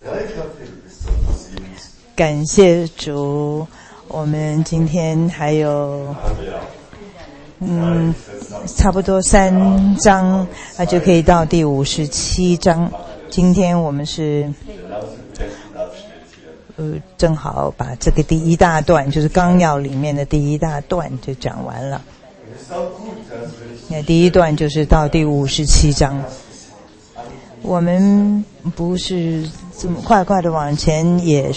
感谢主，我们今天还有差不多3章，就可以到第57章。今天我们是正好把这个第一大段，就是纲要里面的第一大段就讲完了。那第一段就是到第57章。我们不是这么快快的往前，也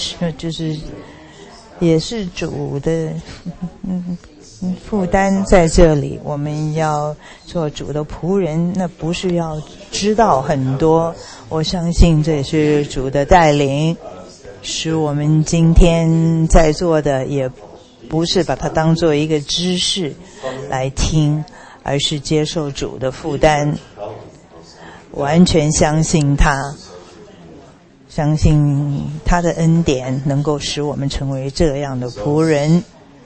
是主的负担在这里。我们要做主的仆人，那不是要知道很多，我相信这也是主的带领，使我们今天在座的也不是把它当做一个知识来听，而是接受主的负担，完全相信他，相信他的恩典能够使我们成为这样的仆人，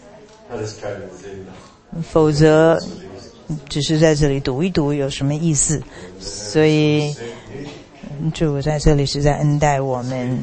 否则只是在这里读一读有什么意思？所以主在这里是在恩待我们。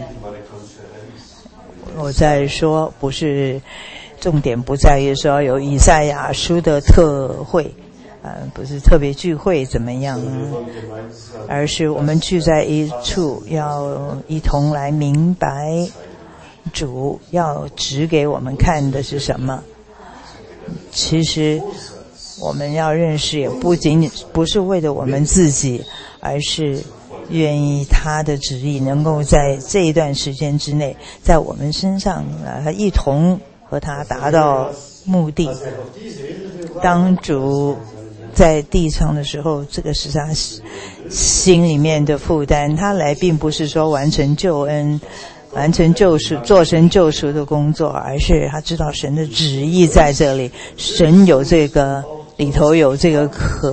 我在说，不是重点不在于说有以赛亚书的特会，不是特别聚会怎么样，而是我们聚在一处，要一同来明白主要指给我们看的是什么。其实我们要认识，也不是为了我们自己，而是愿意他的旨意能够在这一段时间之内，在我们身上一同和他达到目的。当主在地上的时候，这个是他心里面的负担。他来并不是说完成救恩，完成救赎，做成救赎的工作，而是他知道神的旨意在这里，神有这个里头有这个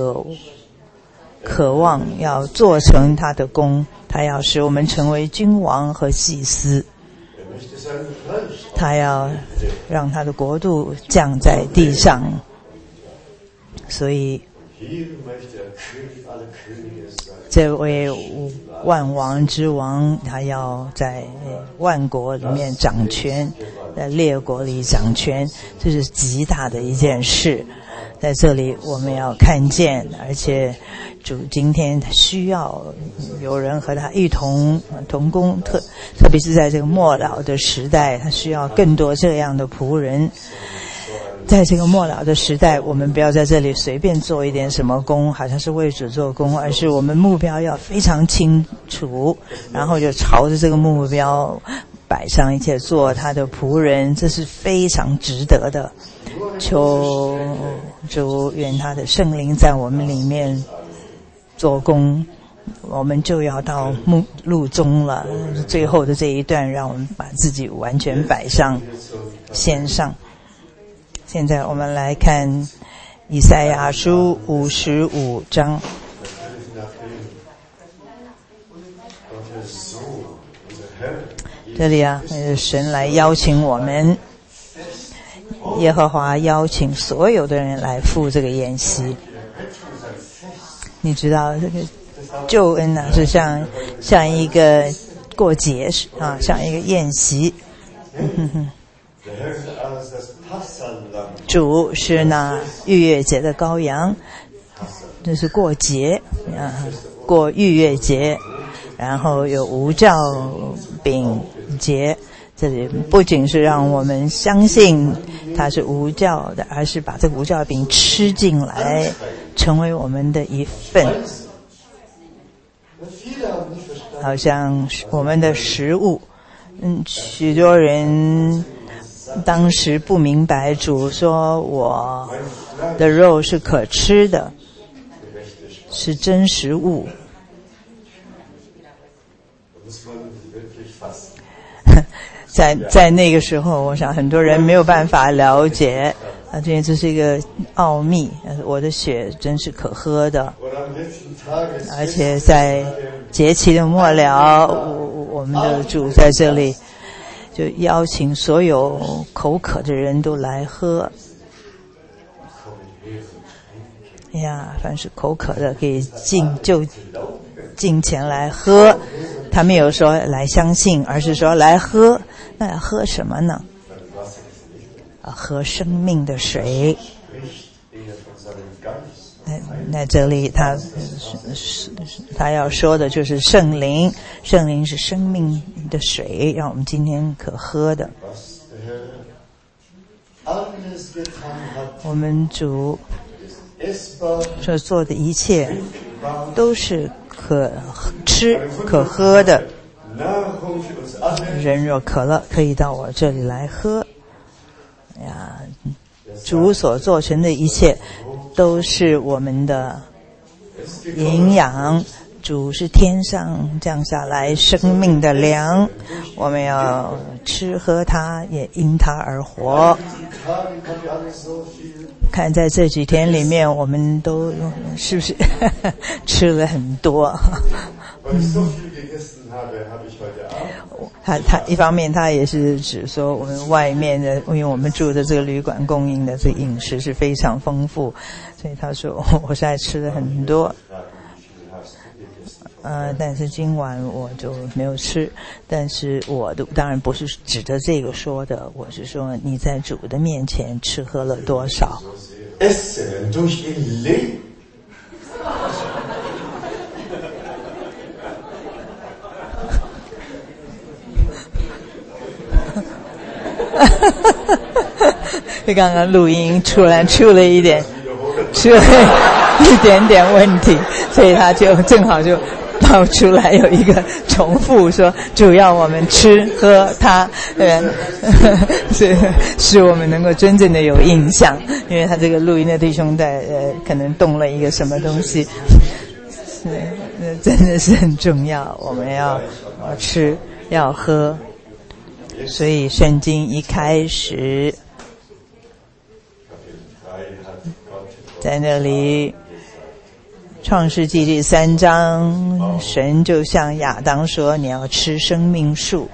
渴望要做成他的功，他要使我们成为君王和祭司，他要让他的国度降在地上。所以这位万王之王，他要在万国里面掌权，在列国里掌权，这是极大的一件事。在这里我们要看见，而且主今天需要有人和他一同工，特别是在这个末了的时代，他需要更多这样的仆人。在这个末了的时代，我们不要在这里随便做一点什么工，好像是为主做工，而是我们目标要非常清楚，然后就朝着这个目标摆上一切，做他的仆人，这是非常值得的。求主愿他的圣灵在我们里面做工，我们就要到路中了，最后的这一段，让我们把自己完全摆上献上。现在我们来看以赛亚书55章。这里神来邀请我们，耶和华邀请所有的人来赴这个宴席。你知道这个救恩是像一个过节像一个宴席。主是那逾越节的羔羊，这是过节过逾越节，然后有无酵饼节。这里不仅是让我们相信它是无酵的，而是把这个无酵饼吃进来，成为我们的一份，好像我们的食物。许多人当时不明白，主说我的肉是可吃的，是真食物。在那个时候，我想很多人没有办法了解这是一个奥秘。我的血真是可喝的，而且在节期的末了，我们的主在这里就邀请所有口渴的人都来喝。凡是口渴的可以进前来喝， 他没有说来相信，而是说来喝。那要喝什么呢？喝生命的水。那这里他要说的就是圣灵，圣灵是生命的水，让我们今天可喝的。我们主所做的一切都是可吃可喝的。人若渴了，可以到我这里来喝。呀，主所做成的一切都是我们的营养。主是天上降下来生命的粮，我们要吃喝它，也因它而活。看在这几天里面，我们都是不是吃了很多？他一方面他也是指说我们外面的，因为我们住的这个旅馆供应的这个饮食是非常丰富，所以他说我现在吃了很多。但是今晚我就没有吃，但是我当然不是指着这个说的，我是说你在主的面前吃喝了多少。刚刚录音出了一点问题，所以他就正好就爆出来有一个重复说，主要我们吃喝它，使我们能够真正的有印象，因为他这个录音的弟兄在可能动了一个什么东西，那真的是很重要，我们要吃要喝。所以圣经一开始在那里创世纪第3章，神就向亚当说，你要吃生命树。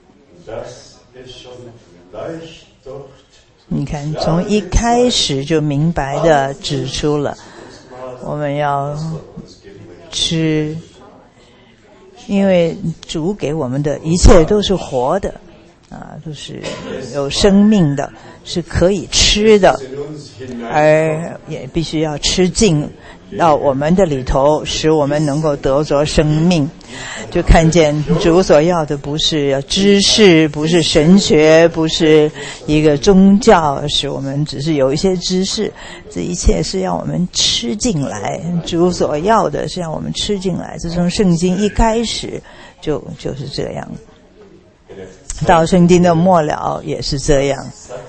你看从一开始就明白的指出了我们要吃，因为主给我们的一切都是活的都是有生命的，是可以吃的，而也必须要吃进到我们的里头，使我们能够得着生命。就看见主所要的不是知识，不是神学，不是一个宗教，使我们只是有一些知识，这一切是要我们吃进来。主所要的是让我们吃进来，这从圣经一开始就是这样，到圣经的末了也是这样。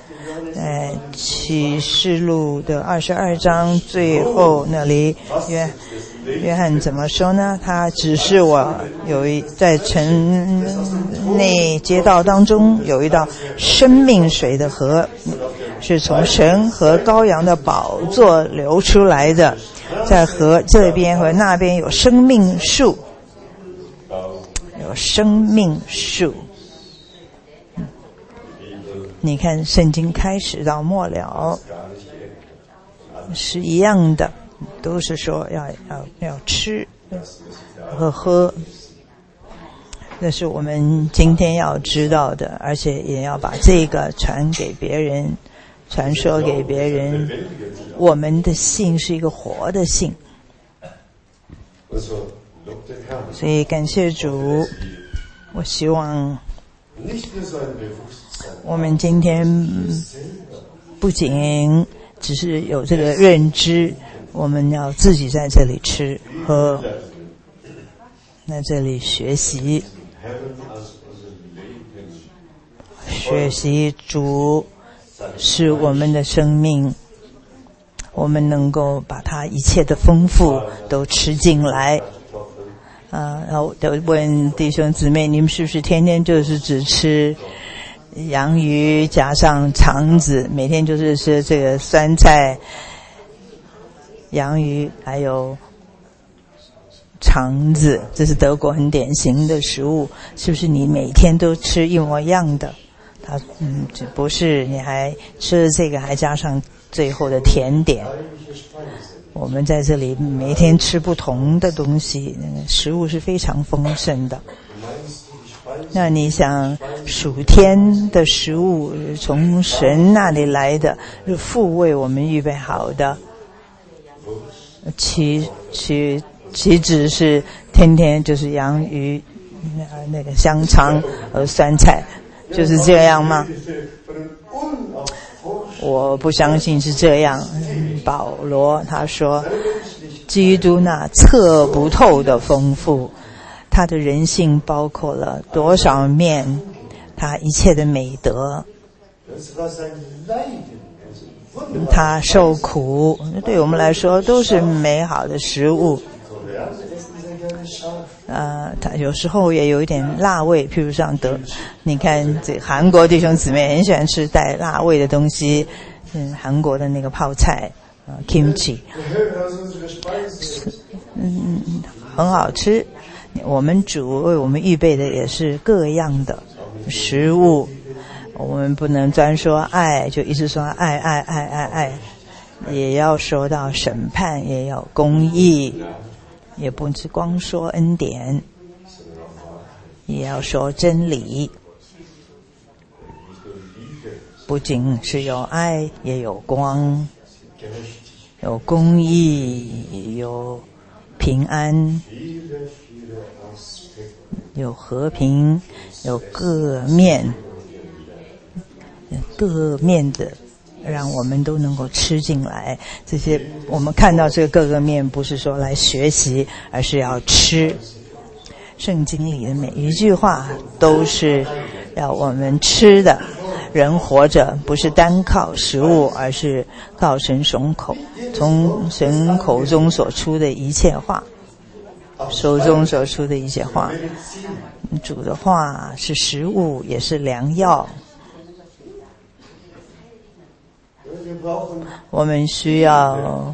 启示录的22章最后那里，约翰怎么说呢？他指示我在城内街道当中有一道生命水的河，是从神和羔羊的宝座流出来的，在河这边和那边有生命树，有生命树。你看圣经开始到末了是一样的，都是说要吃和喝，这是我们今天要知道的，而且也要把这个传给别人，传说给别人。我们的信是一个活的信，所以感谢主。我希望我们今天不仅只是有这个认知，我们要自己在这里吃喝，在这里学习主是我们的生命，我们能够把它一切的丰富都吃进来。然后我问弟兄姊妹，你们是不是天天就是只吃洋芋加上肠子，每天就是吃这个酸菜、洋芋还有肠子，这是德国很典型的食物，是不是你每天都吃一模一样的？不是，你还吃了这个还加上最后的甜点。我们在这里每天吃不同的东西，食物是非常丰盛的。 那你想属天的食物从神那里来的，是父为我们预备好的，岂止是天天就是洋芋那个香肠酸菜，就是这样吗？我不相信是这样。保罗他说，基督那测不透的丰富，他的人性包括了多少面，他一切的美德，他受苦，对我们来说都是美好的食物。他有时候也有一点辣味，譬如像你看这韩国弟兄姊妹很喜欢吃带辣味的东西，韩国的那个泡菜kimchi， 很好吃。我们主为我们预备的也是各样的食物，我们不能专说爱，就一直说爱，也要说到审判，也要公义，也不是光说恩典，也要说真理。不仅是有爱，也有光，有公义，有平安，有和平，有各面的，让我们都能够吃进来。这些我们看到这个各个面，不是说来学习，而是要吃。圣经里的每一句话都是要我们吃的。人活着不是单靠食物，而是靠神口，从神口中所出的一切话，手中所出的一切话。主的话是食物，也是良药。我们需要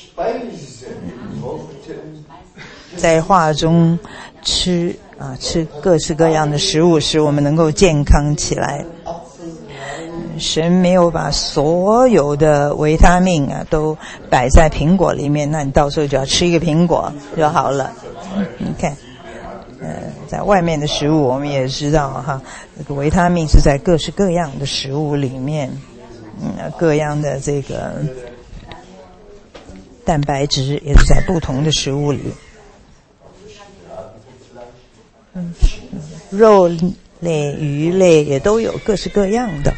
在话中吃各式各样的食物，使我们能够健康起来。神没有把所有的维他命都摆在苹果里面，那你到时候就要吃一个苹果就好了。你看在外面的食物我们也知道这个维他命是在各式各样的食物里面，各样的这个蛋白质也是在不同的食物里。肉类、鱼类也都有各式各样的。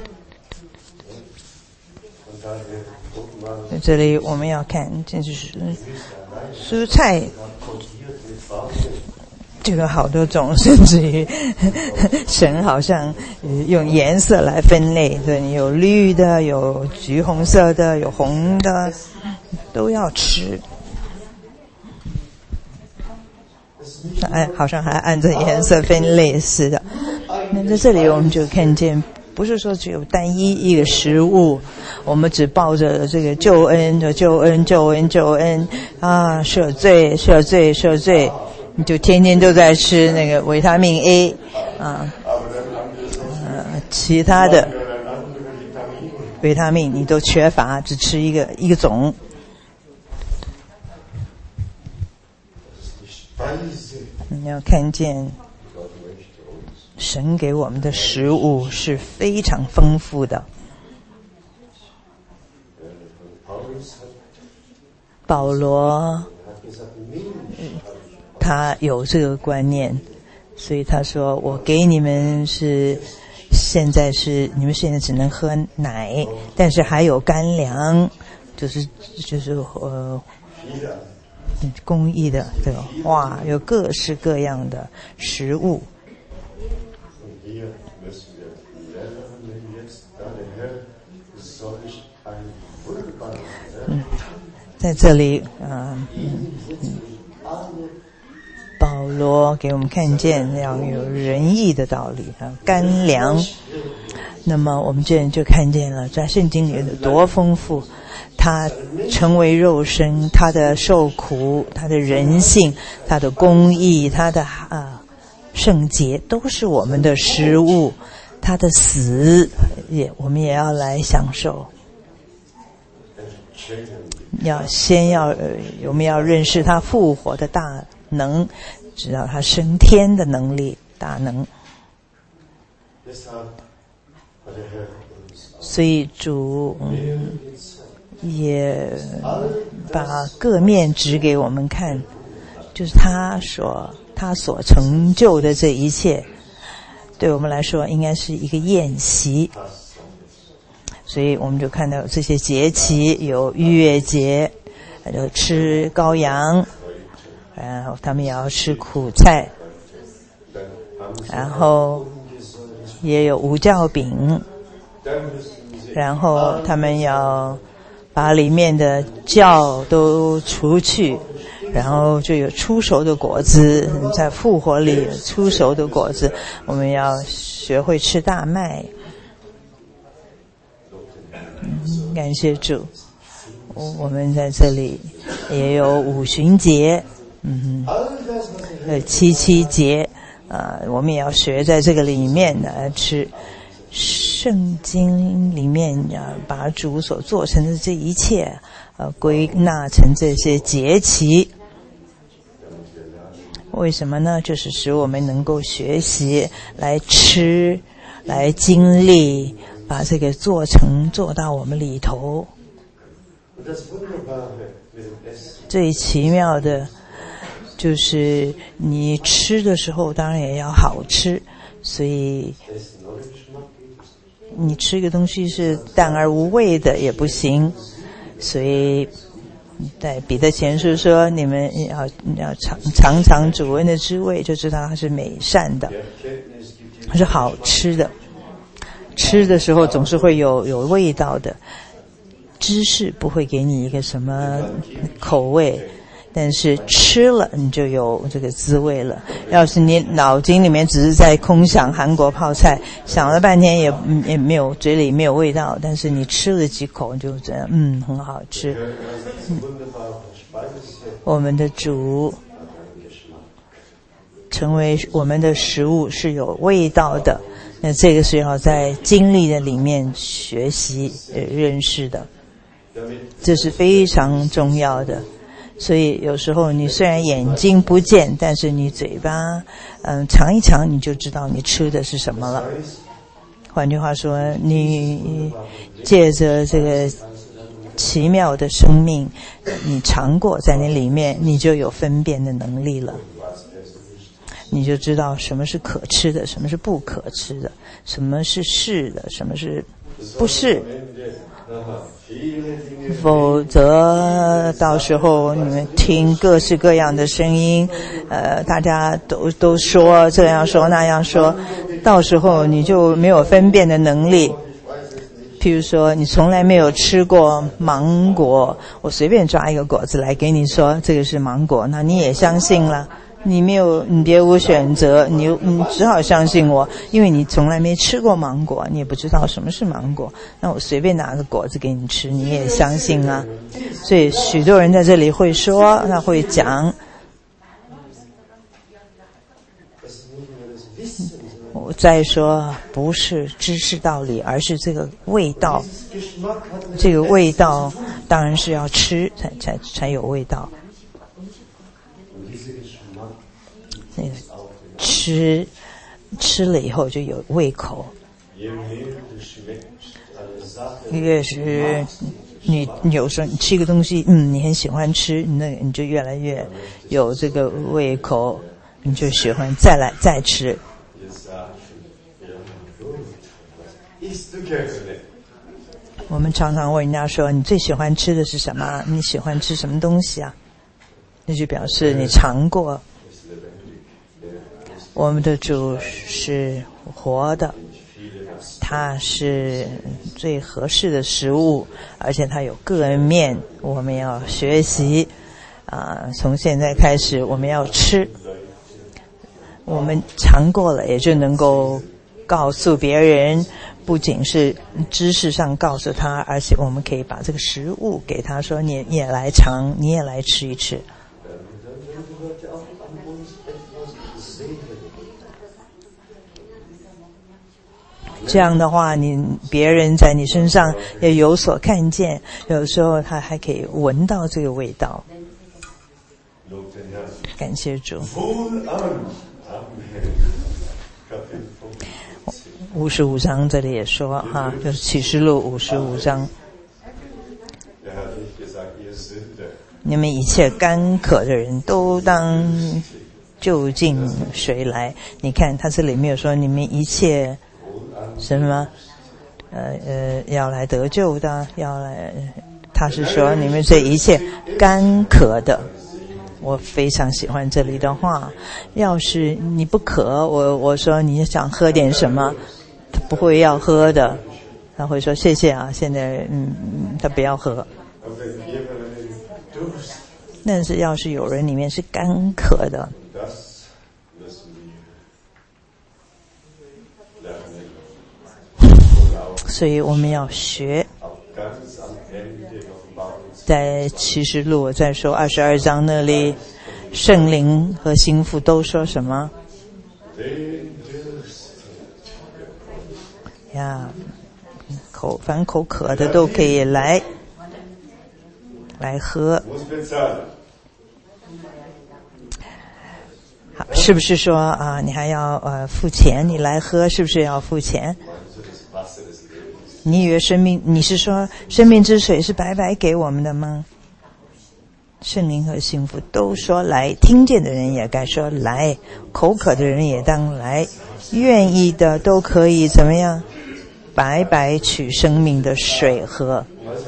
这里我们要看，这就是蔬菜，这个好多种，甚至于神好像用颜色来分类，对，有绿的，有橘红色的，有红的，都要吃。好像还按照颜色分类似的。那在这里我们就看见，不是说只有单一一个食物，我们只抱着这个救恩赦罪，你就天天都在吃那个维他命 A 其他的维他命你都缺乏，只吃一个种。你要看见神给我们的食物是非常丰富的。保罗他有这个观念，所以他说我给你们你们现在只能喝奶，但是还有干粮，就是公益的这个话，有各式各样的食物。在这里保罗给我们看见要有仁义的道理干粮。那么我们这人就看见了在圣经里有多丰富，他成为肉身，他的受苦，他的人性，他的公义，他的圣洁，都是我们的食物。他的死我们也要来享受。我们要认识他复活的大能，知道他升天的能力大能。 所以主也把各面指给我们看，就是他所成就的这一切，对我们来说应该是一个宴席。所以我们就看到这些节期，有逾越节，就吃羔羊，然后他们也要吃苦菜，然后也有无酵饼，然后他们要把里面的酵都除去，然后就有出熟的果子，在复活里出熟的果子，我们要学会吃大麦。感谢主，我们在这里也有五旬节，七七节，我们也要学在这个里面的吃。圣经里面把主所做成的这一切归纳成这些节期。为什么呢？就是使我们能够学习来吃，来经历，把这个做到我们里头。最奇妙的就是你吃的时候当然也要好吃，所以你吃一个东西是淡而无味的也不行。所以在彼得前书说，你们要尝主恩的滋味，就知道它是美善的，它是好吃的。吃的时候总是会有味道的，知识不会给你一个什么口味，但是吃了你就有这个滋味了。要是你脑筋里面只是在空想韩国泡菜，想了半天也没有，嘴里没有味道，但是你吃了几口就这样，很好吃。我们的主成为我们的食物是有味道的，那这个是要在经历的里面学习认识的，这是非常重要的。所以有时候你虽然眼睛不见，但是你嘴巴尝一尝，你就知道你吃的是什么了。换句话说，你借着这个奇妙的生命，你尝过，在你里面你就有分辨的能力了，你就知道什么是可吃的，什么是不可吃的，什么是是的，什么是不是。否则到时候你们听各式各样的声音，大家都说这样说那样说，到时候你就没有分辨的能力。譬如说你从来没有吃过芒果，我随便抓一个果子来给你说这个是芒果，那你也相信了，你别无选择，你只好相信我，因为你从来没吃过芒果，你也不知道什么是芒果，那我随便拿个果子给你吃，你也相信啊。所以许多人在这里会说，他会讲，我再说不是知识道理，而是这个味道。这个味道当然是要吃才有味道。那个吃了以后就有胃口。一个是你有时候你吃一个东西，你很喜欢吃，那你就越来越有这个胃口，你就喜欢再吃。我们常常问人家说，你最喜欢吃的是什么？你喜欢吃什么东西啊？那就表示你尝过。我们的主是活的，它是最合适的食物，而且它有各面，我们要学习从现在开始我们要吃，我们尝过了也就能够告诉别人，不仅是知识上告诉他，而且我们可以把这个食物给他说，你也来尝，你也来吃一吃。这样的话，别人在你身上也有所看见，有时候他还可以闻到这个味道。感谢主。 55章这里也说哈，就是启示录55章。你们一切干渴的人都当就近水来。你看他这里没有说你们一切什么要来得救的，要来，他是说你们这一切干渴的。我非常喜欢这里的话，要是你不渴，我说你想喝点什么，他不会要喝的，他会说谢谢啊，现在他不要喝。但是要是有人里面是干渴的，所以我们要学。在启示录我在说22章那里，圣灵和心腹都说什么呀？凡口渴的都可以来喝。好，是不是说啊，你还要付钱？你来喝是不是要付钱？你以为你是说生命之水是白白给我们的吗？圣灵和幸福都说来，听见的人也该说来，口渴的人也当来，愿意的都可以怎么样？白白取生命的水喝。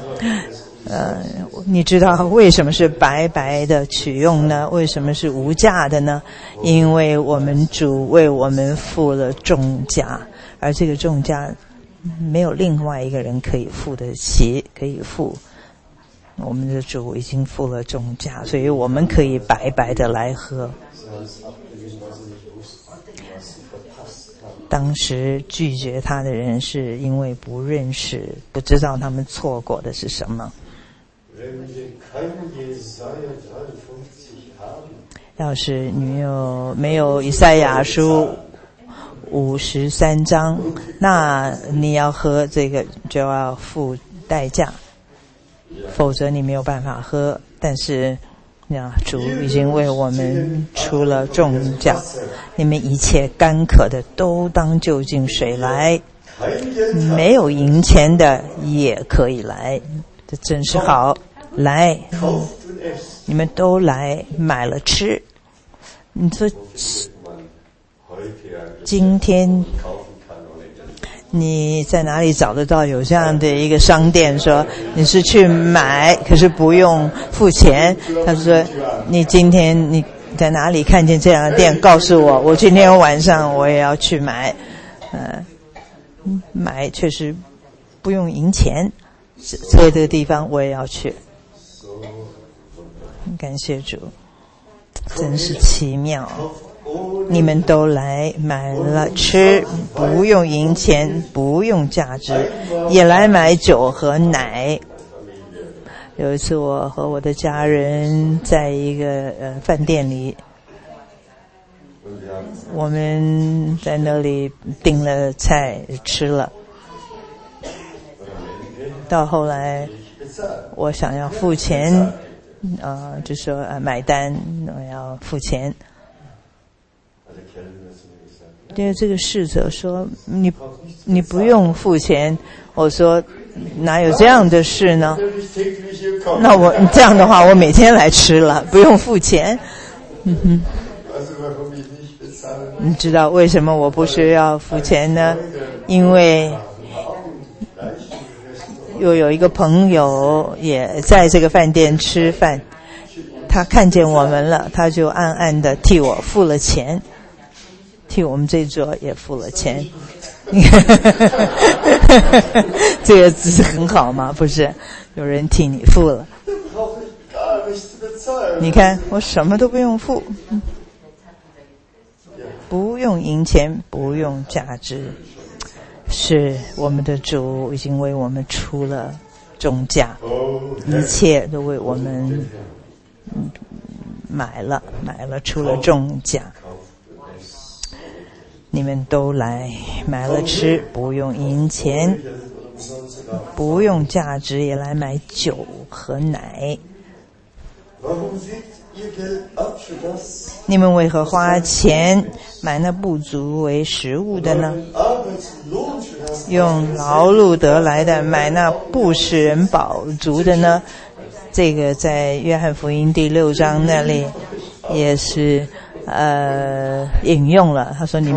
你知道为什么是白白的取用呢？为什么是无价的呢？因为我们主为我们付了重价，而这个重价没有另外一个人可以付得起，可以付。我们的主已经付了重价，所以我们可以白白的来喝。当时拒绝他的人是因为不认识，不知道他们错过的是什么。要是你没有以赛亚书53章，那你要喝这个就要付代价，否则你没有办法喝。但是主已经为我们出了重价，你们一切干渴的都当就近水来，没有银钱的也可以来，这真是好。来，你们都来买了吃。你说今天你在哪里找得到有这样的一个商店，说你是去买可是不用付钱？他说你今天你在哪里看见这样的店，告诉我，我今天晚上我也要去买。买确实不用银钱，所以这个地方我也要去。感谢主，真是奇妙。你们都来买了吃，不用银钱，不用价值，也来买酒和奶。有一次我和我的家人在一个饭店里，我们在那里订了菜吃了，到后来我想要付钱，就说买单，我要付钱。因为这个侍者说你不用付钱，我说哪有这样的事呢？那我这样的话，我每天来吃了，不用付钱。你知道为什么我不需要付钱呢？因为又有一个朋友也在这个饭店吃饭，他看见我们了，他就暗暗的替我付了钱，替我们这桌也付了钱。这个字很好吗？不是，有人替你付了。你看我什么都不用付，不用银钱，不用价值，是我们的主已经为我们出了重价，一切都为我们买了出了重价。你们都来买了吃，不用银钱，不用价值，也来买酒和奶。你们为何花钱买那不足为食物的呢？ 用劳碌得来的买那不使人饱足的呢？这个在约翰福音第6章那里也是引用了。他说你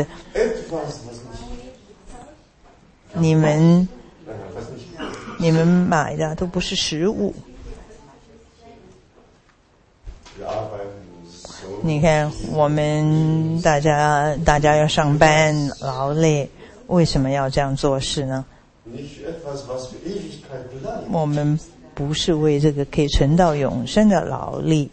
们买的都不是食物。你看我们大家要上班劳累，为什么要这样做事呢？我们不是为这个可以存到永生的劳力。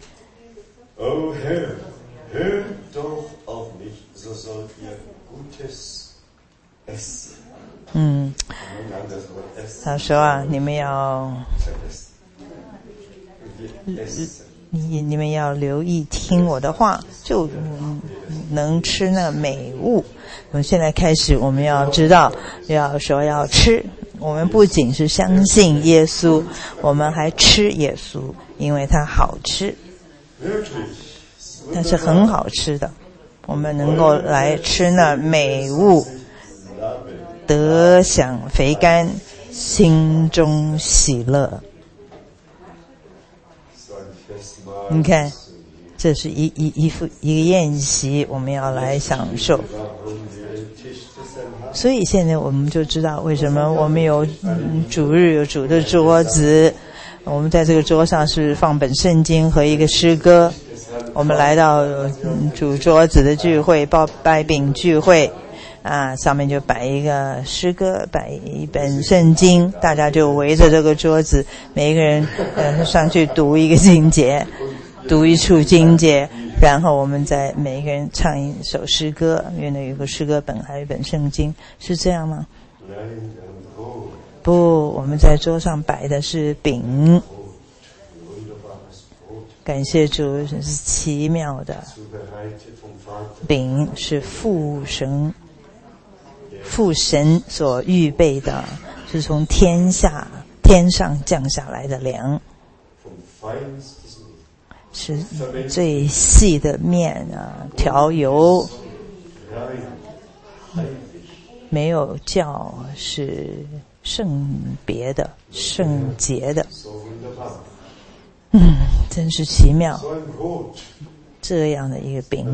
他说啊，你们要留意听我的话，就能吃那美物。从现在开始，我们要知道，要吃。我们不仅是相信耶稣，我们还吃耶稣，因为它好吃，它是很好吃的。我们能够来吃那美物，得享肥甘，心中喜乐。你看，这是一个宴席，我们要来享受。所以现在我们就知道为什么我们有主日有主的桌子，我们在这个桌上是放本圣经和一个诗歌。我们来到主桌子的聚会，拜饼聚会啊，上面就摆一个诗歌，摆一本圣经，大家就围着这个桌子，每一个人上去读一个经节，读一处经节，然后我们再每一个人唱一首诗歌，因为那有个诗歌本还有一本圣经，是这样吗？不，我们在桌上摆的是饼。感谢主，是奇妙的饼，是父神所预备的，是从天上降下来的粮，是最细的面啊，调油，没有酵，是圣别的、圣洁的。真是奇妙，这样的一个饼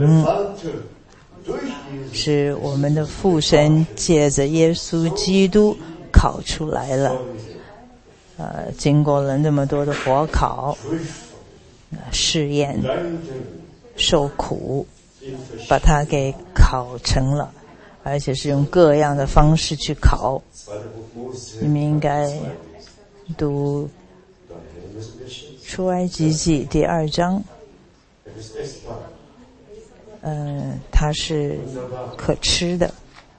是我们的父神借着耶稣基督烤出来了，经过了那么多的火烤、试验、受苦，把它给烤成了，而且是用各样的方式去烤。你们应该读出埃及记第2章，它是可吃的。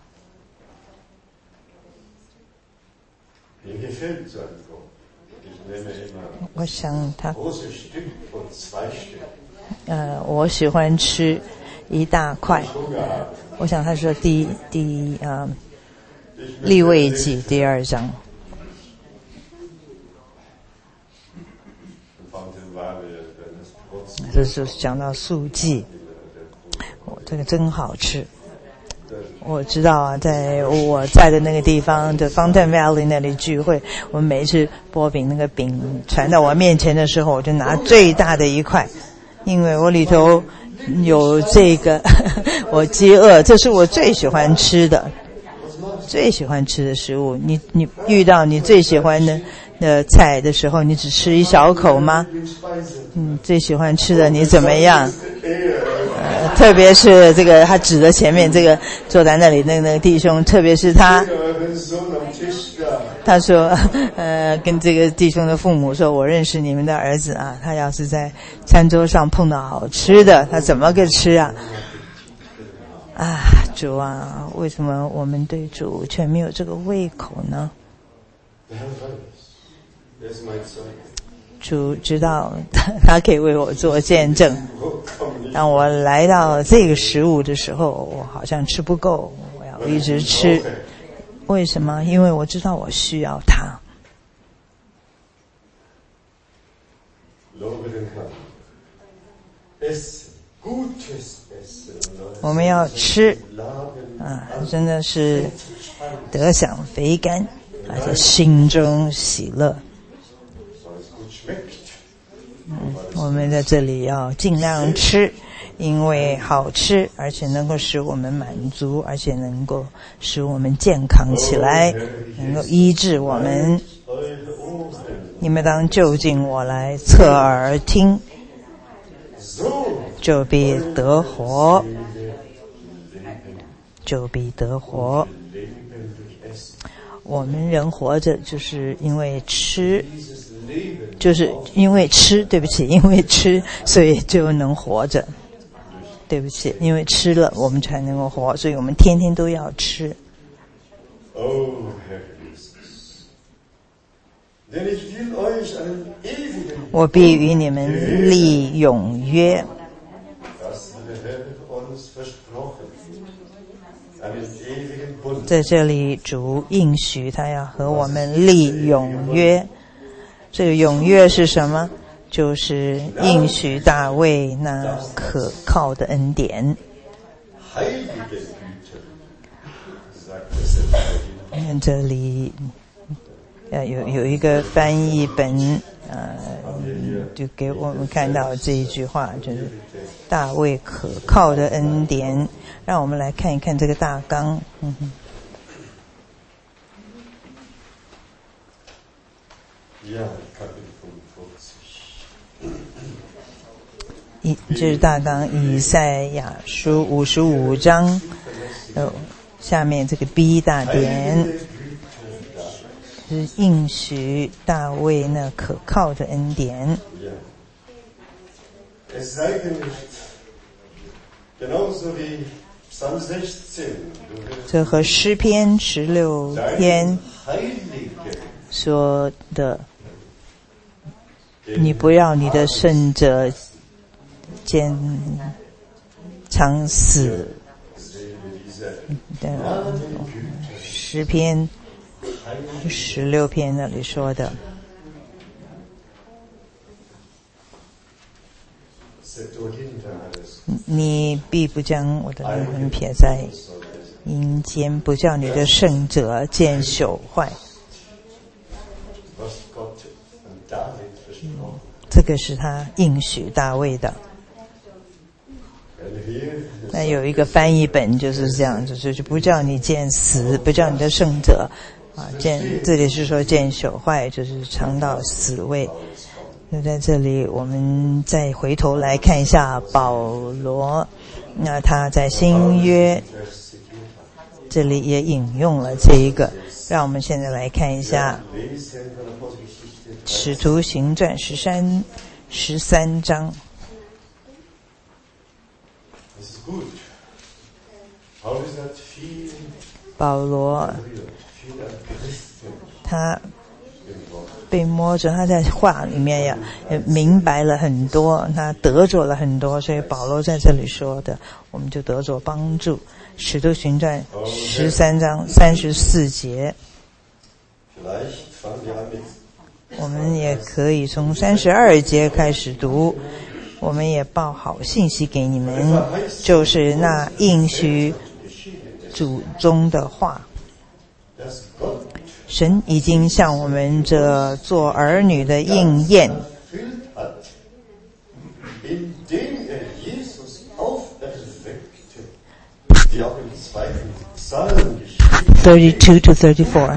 我想它，我喜欢吃一大块。我想它是利未记第2章。这就是讲到素祭，这个真好吃。我知道啊，在我在的那个地方的 Fountain Valley 那里聚会，我们每一次剥饼，那个饼传到我面前的时候，我就拿最大的一块，因为我里头有这个我饥饿，这是我最喜欢吃的食物。你遇到你最喜欢的菜的时候，你只吃一小口吗？最喜欢吃的你怎么样？特别是这个他指着前面这个坐在那里那个弟兄，特别是他说跟这个弟兄的父母说，我认识你们的儿子啊，他要是在餐桌上碰到好吃的，他怎么个吃啊？主啊，为什么我们对主却没有这个胃口呢？主知道他可以为我做见证。当我来到这个食物的时候，我好像吃不够，我要一直吃。为什么？因为我知道我需要它。 我们要吃真的是得享肥甘，而且心中喜乐。我们在这里要尽量吃，因为好吃，而且能够使我们满足，而且能够使我们健康起来，能够医治我们。你们当就近我来，侧耳听，就必得活，就必得活。我们人活着就是因为吃，因为吃，所以就能活着。对不起，因为吃了我们才能够活，所以我们天天都要吃。我必与你们立永约。在这里主应许他要和我们立永约。这个永约是什么？就是应许大卫那可靠的恩典。这里有一个翻译本就给我们看到这一句话，就是大卫可靠的恩典。让我们来看一看这个大纲。这是大纲，以赛亚书55章下面这个 B 大点是应许大卫那可靠的恩典。这和诗篇16篇说的，你不要你的圣者间常死的诗篇16篇那里说的。你必不将我的灵魂撇在阴间，不叫你的圣者见朽坏。这个是他应许大卫的。那有一个翻译本就是这样，就是不叫你见死，不叫你的圣者这里是说见朽坏，就是尝到死味。就在这里我们再回头来看一下保罗，那他在新约这里也引用了这一个。让我们现在来看一下使徒行传13章。保罗他被摸着，他在话里面也明白了很多，他得着了很多，所以保罗在这里说的我们就得着帮助。使徒行传13章34节，我们也可以从32节开始读。我们也报好信息给你们，就是那应许祖宗的话，神已经向我们这做儿女的应验。32 to 34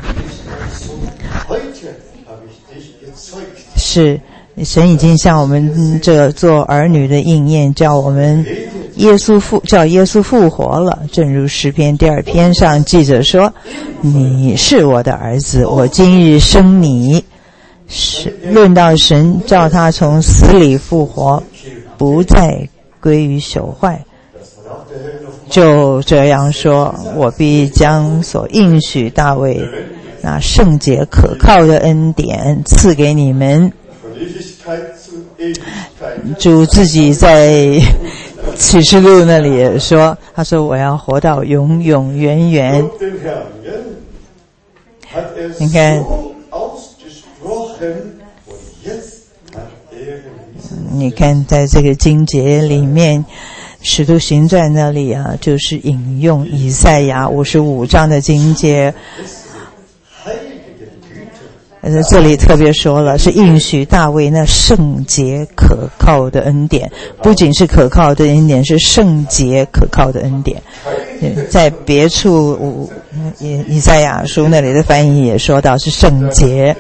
是神已经向我们这做儿女的应验，叫耶稣复活了。正如诗篇第2篇上记着说，你是我的儿子，我今日生你。论到神叫他从死里复活，不再归于朽坏，就这样说，我必将所应许大卫那圣洁可靠的恩典赐给你们。主自己在启示录那里也说，他说我要活到永永远远。你看，在这个经节里面使徒行传那里啊，就是引用以赛亚55章的经节。这里特别说了，是应许大卫那圣洁可靠的恩典，不仅是可靠的恩典，是圣洁可靠的恩典。在别处以赛亚书那里的翻译也说到是圣洁。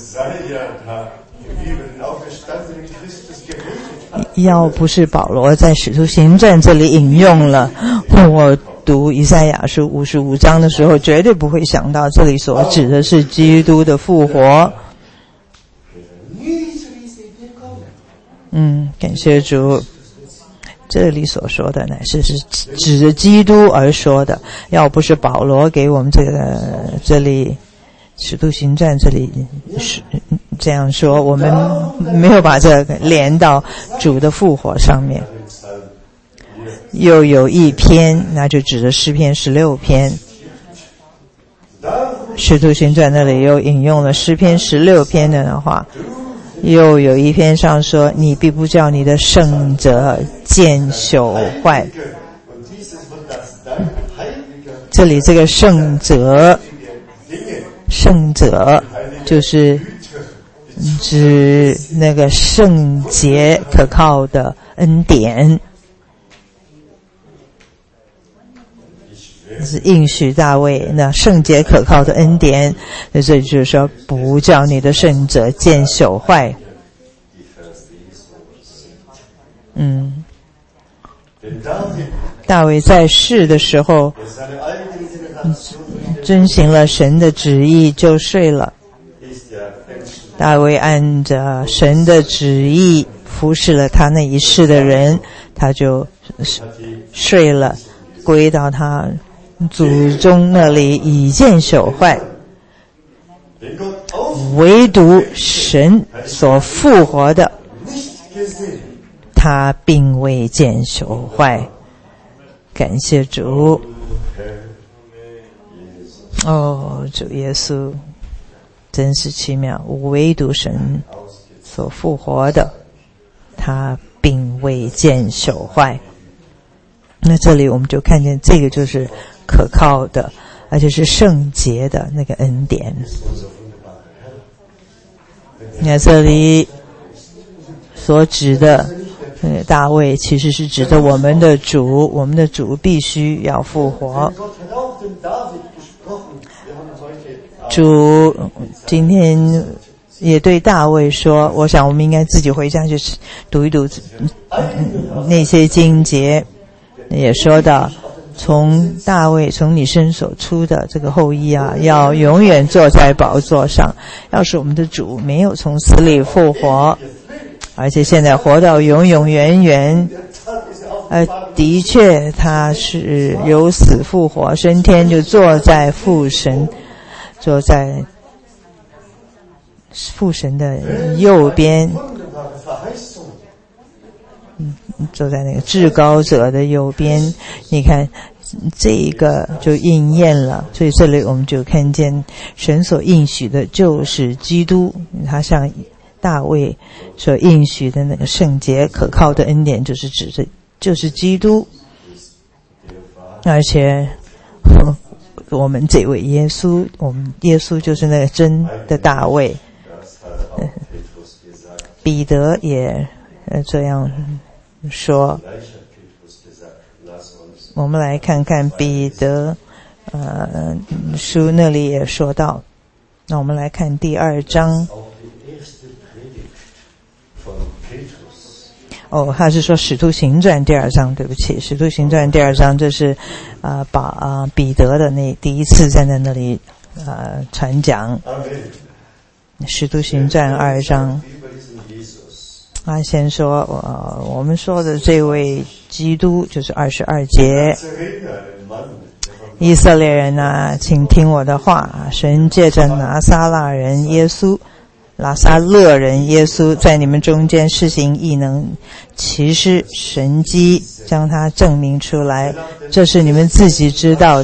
要不是保罗在使徒行传这里引用了，我读以赛亚书55章的时候绝对不会想到这里所指的是基督的复活。感谢主，这里所说的乃是指着基督而说的。要不是保罗给我们这里使徒行传这里是这样说，我们没有把这个连到主的复活上面。又有一篇，那就指着诗篇16篇。使徒行传那里又引用了诗篇16篇的话。又有一篇上说，你必不叫你的圣者见朽坏。这里这个圣者就是指那个圣洁可靠的恩典，是应许大卫那圣洁可靠的恩典。所以就是说，不叫你的圣者见朽坏。大卫在世的时候遵行了神的旨意就睡了。大卫按着神的旨意服侍了他那一世的人，他就睡了，归到他祖宗那里已见朽坏。唯独神所复活的，他并未见朽坏。感谢主。主耶稣真是奇妙，唯独神所复活的，他并未见朽坏。那这里我们就看见这个就是可靠的，而且是圣洁的那个恩典。那这里所指的大卫其实是指的我们的主，我们的主必须要复活。主今天也对大卫说，我想我们应该自己回家去读一读那些经节，也说到从大卫从你身所出的这个后裔啊，要永远坐在宝座上。要是我们的主没有从死里复活，而且现在活到永永远远，的确他是由死复活升天，就坐在父神的右边，坐在那个至高者的右边。你看这个就应验了。所以这里我们就看见神所应许的就是基督，他像大卫所应许的那个圣洁可靠的恩典，就是指着就是基督。而且我们这位耶稣，我们耶稣就是那个真的大卫。彼得也这样说。我们来看看彼得书那里也说到。那我们来看第2章。他是说使徒行传第2章，对不起，使徒行传第2章，这是彼得的那第一次在那里传讲。使徒行传2章，他先说我们说的这位基督就是22节，以色列人啊，请听我的话，神借着拿撒勒人耶稣在你们中间施行异能奇事神迹，将他证明出来，这是你们自己知道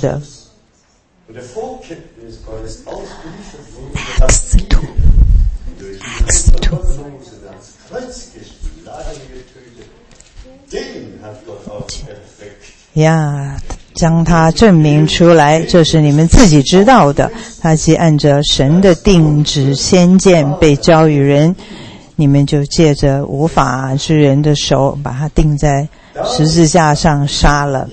的。Acts 2 呀，将它证明出来，这是你们自己知道的。它既按着神的定旨先见被交与人，你们就借着无法之人的手把它钉在十字架上杀了。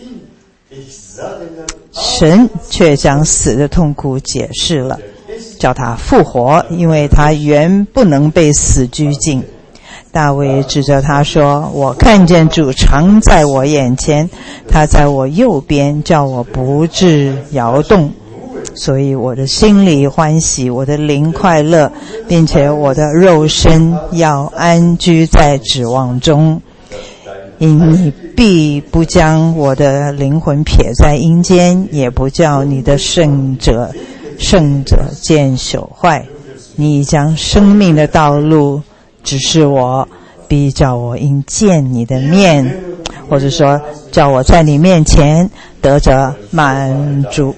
神却将死的痛苦解释了，叫他复活，因为他原不能被死拘禁。大卫指着他说，我看见主常在我眼前，他在我右边，叫我不致摇动。所以我的心里欢喜，我的灵快乐，并且我的肉身要安居在指望中。因你必不将我的灵魂撇在阴间，也不叫你的圣者见朽坏。你将生命的道路指示我，必叫我因见你的面，或者说叫我在你面前得着满足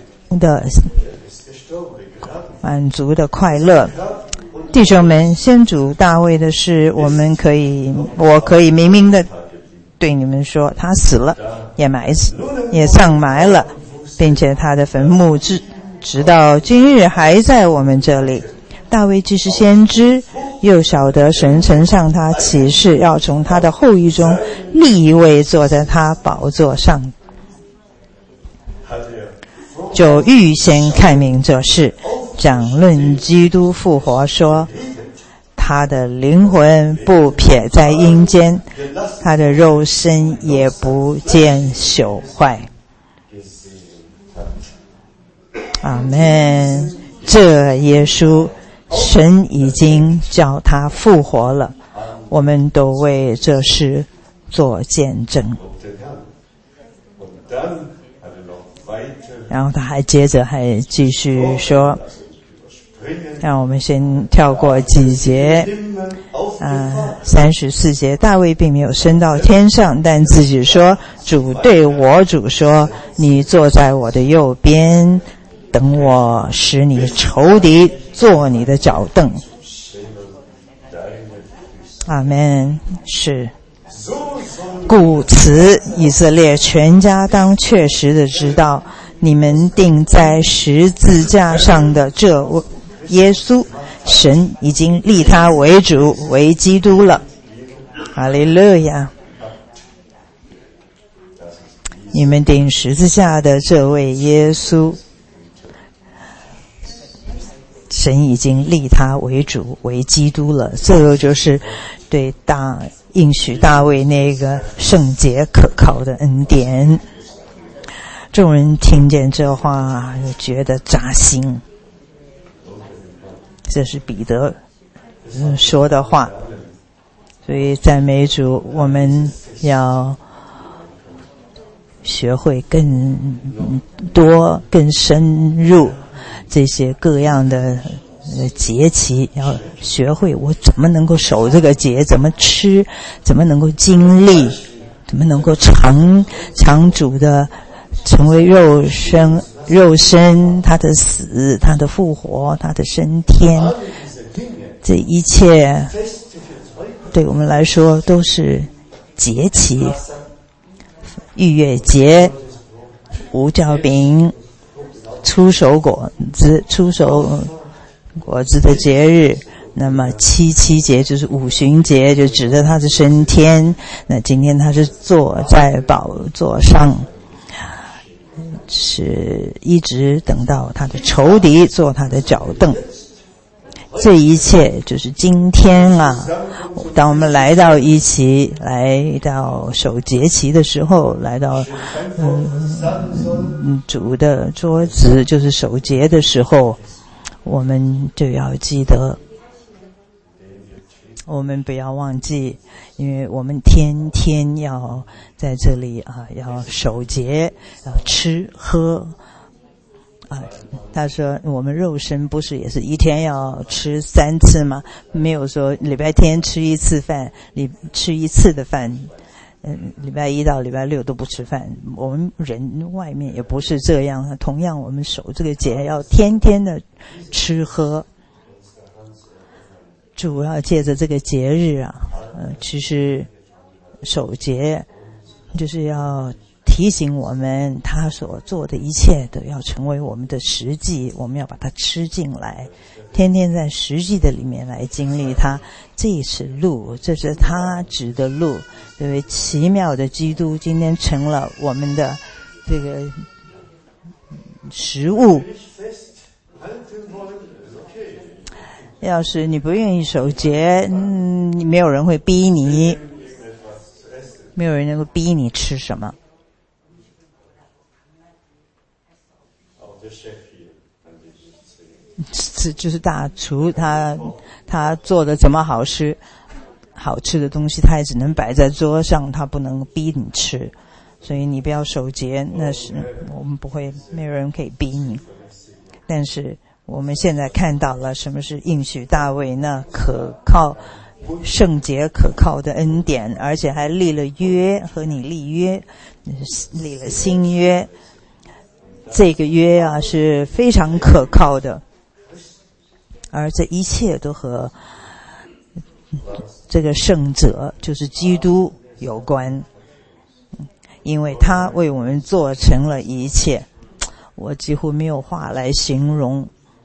的快乐。弟兄们，先主大卫的事，我可以明明的对你们说，他死了，也葬埋了，并且他的坟墓直到今日还在我们这里。大卫既是先知，又晓得神曾向他启示，要从他的后裔中立一位坐在他宝座上，就预先看明这事，讲论基督复活，说他的灵魂不撇在阴间，他的肉身也不见朽坏。阿们。这耶稣神已经叫他复活了，我们都为这事做见证。然后他还接着继续说，让我们先跳过几节。34节，大卫并没有升到天上，但自己说，主对我主说，你坐在我的右边，等我使你仇敌做你的脚凳。阿们。是。故此以色列全家当确实的知道，你们钉在十字架上的这耶稣，神已经立他为主为基督了。哈利路亚。你们钉十字架的这位耶稣，神已经立他为主为基督了。这个就是对应许大卫那个圣洁可靠的恩典。众人听见这话就觉得扎心，这是彼得说的话。所以赞美主，我们要学会更多更深入这些各样的节期，要学会我怎么能够守这个节，怎么吃，怎么能够经历，怎么能够长主的成为肉身，他的死，他的复活，他的升天，这一切对我们来说都是节期。逾越节、无酵饼、出手果子的节日。那么七节就是五旬节，就指着他的升天。那今天他是坐在宝座上，是一直等到他的仇敌做他的脚凳。这一切就是今天啊，当我们来到一起，来到守节期的时候，来到主的桌子，就是守节的时候，我们就要记得，我们不要忘记，因为我们天天要在这里要守节，要吃喝。他说我们肉身不是也是一天要吃3次吗？没有说礼拜天吃一次饭，吃一次的饭，礼拜1到礼拜6都不吃饭。我们人外面也不是这样，同样我们守这个节要天天的吃喝。主要借着这个节日其实守节就是要提醒我们，他所做的一切都要成为我们的实际，我们要把它吃进来，天天在实际的里面来经历它。这是路，这是他指的路，对不对？奇妙的基督今天成了我们的这个食物。要是你不愿意守节，没有人会逼你，没有人能够逼你吃什么。这就是大厨他做的怎么好吃的东西，他也只能摆在桌上，他不能逼你吃。所以你不要守节，那是我们不会，没有人可以逼你。但是我们现在看到了什么是应许大卫那可靠圣洁可靠的恩典，而且还立了约，和你立约，立了新约。这个约啊是非常可靠的，而这一切都和这个圣者就是基督有关，因为他为我们做成了一切。我几乎没有话来形容，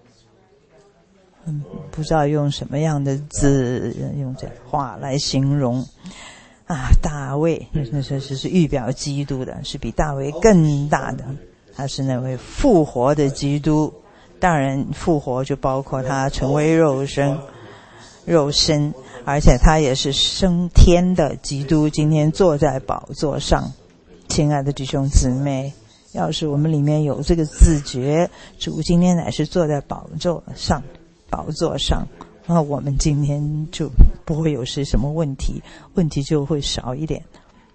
不知道用什么样的字，用这话来形容啊！大卫那是预表基督的，是比大卫更大的，他是那位复活的基督。当然复活就包括他成为肉身，而且他也是升天的基督，今天坐在宝座上。亲爱的弟兄姊妹，要是我们里面有这个自觉，主今天乃是坐在宝座上，那我们今天就不会有什么问题就会少一点。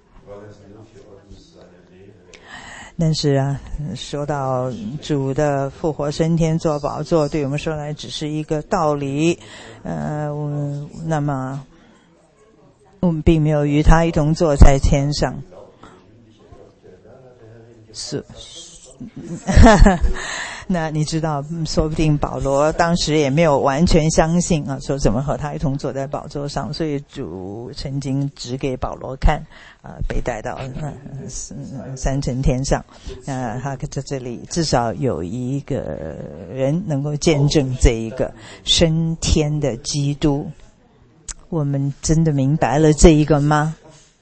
但是啊，说到主的复活升天坐宝座，对我们说来只是一个道理，那么我们并没有与他一同坐在天上。是那你知道，说不定保罗当时也没有完全相信啊，说怎么和他一同坐在宝座上，所以主曾经指给保罗看，被带到三层天上，他在这里至少有一个人能够见证这一个升天的基督。我们真的明白了这一个吗？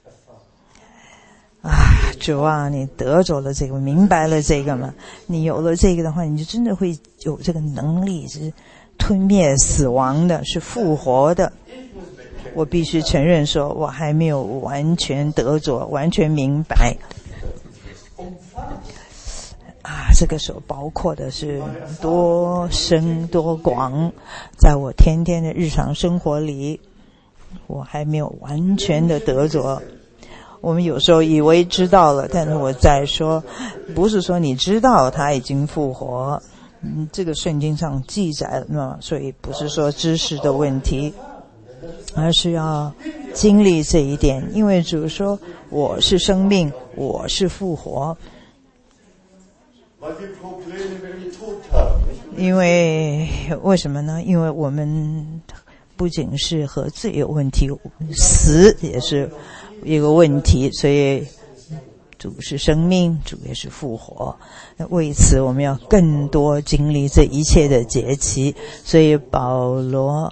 主啊，你得着了这个，明白了这个吗？你有了这个的话，你就真的会有这个能力，是吞灭死亡的，是复活的。我必须承认说，我还没有完全得着，完全明白。这个所包括的是多深多广，在我天天的日常生活里，我还没有完全的得着。我们有时候以为知道了，但是我在说，不是说你知道他已经复活，这个圣经上记载了，所以不是说知识的问题，而是要经历这一点。因为主说我是生命，我是复活。因为什么呢？因为我们不仅是和罪有问题，死也是一个问题，所以主是生命，主也是复活。为此我们要更多经历这一切的节期。所以保罗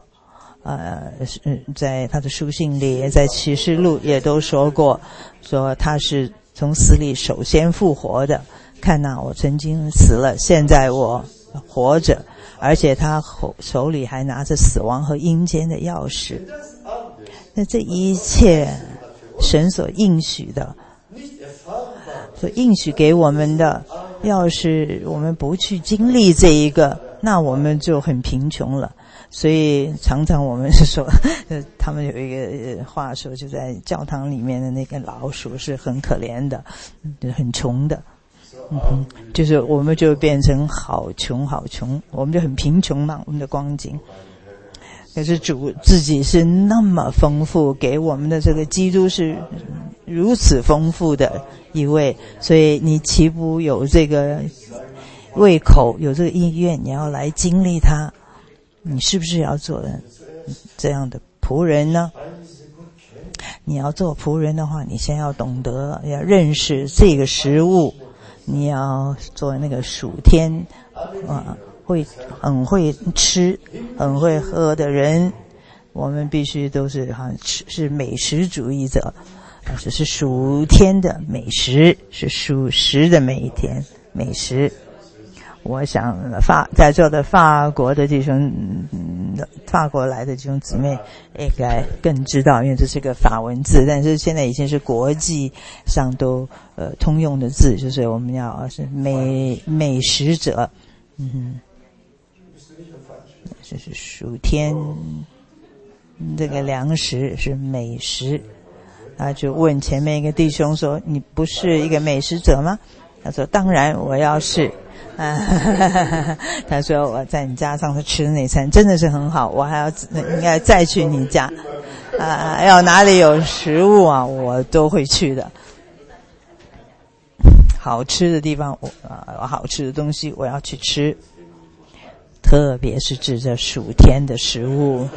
在他的书信里，在启示录也都说过，说他是从死里首先复活的。看哪，我曾经死了，现在我活着，而且他手里还拿着死亡和阴间的钥匙。那这一切神所应许的，所应许给我们的，要是我们不去经历这一个，那我们就很贫穷了。所以常常我们是说，他们有一个话说，就在教堂里面的那个老鼠是很可怜的，很穷的。就是我们就变成好穷，我们就很贫穷嘛，我们的光景。可是主自己是那么丰富，给我们的这个基督是如此丰富的一位，所以你岂不有这个胃口，有这个意愿，你要来经历他？你是不是要做这样的仆人呢？ 你要做仆人的话，你先要懂得要认识这个食物，你要做那个属天很会吃很会喝的人。我们必须都是是美食主义者，这是属天的美食，是属实的美食。我想在座的法国的弟兄，法国来的弟兄姊妹应该更知道，因为这是个法文字，但是现在已经是国际上都通用的字，就是我们要是美食者，这是属天这个粮食是美食。他就问前面一个弟兄说：“你不是一个美食者吗？”他说：“当然我要是。”他说：“我在你家上次吃的那餐真的是很好，我还要应该再去你家要哪里有食物啊，我都会去的。好吃的地方，好吃的东西我要去吃，特别是指着属天的食物。”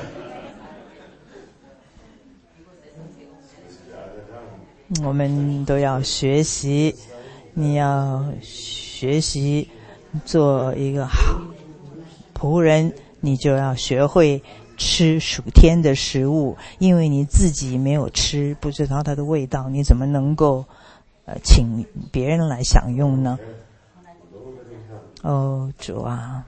我们都要学习，你要学习做一个好仆人，你就要学会吃属天的食物，因为你自己没有吃，不知道它的味道，你怎么能够请别人来享用呢？哦，主啊，